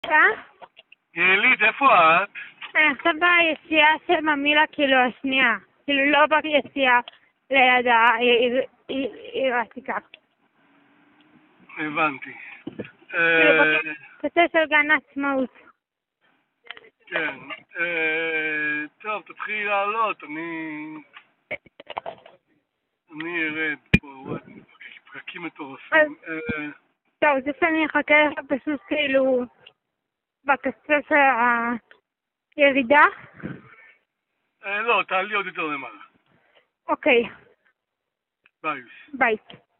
יעלית, איפה את? אני עכשיו ביציאה של ממילא, כאילו השנייה. כאילו לא ביציאה ליד העיר העתיקה. הבנתי. כאילו בקצה של גן העצמאות. כן. טוב, תתחילי לעלות, אני ארד פה, פרקים מטורפים. טוב, זה שאני אחכה לך פשוט כאילו בקצה של הירידה. לא, תעלי עוד יותר למעלה. אוקיי. ביי. ביי.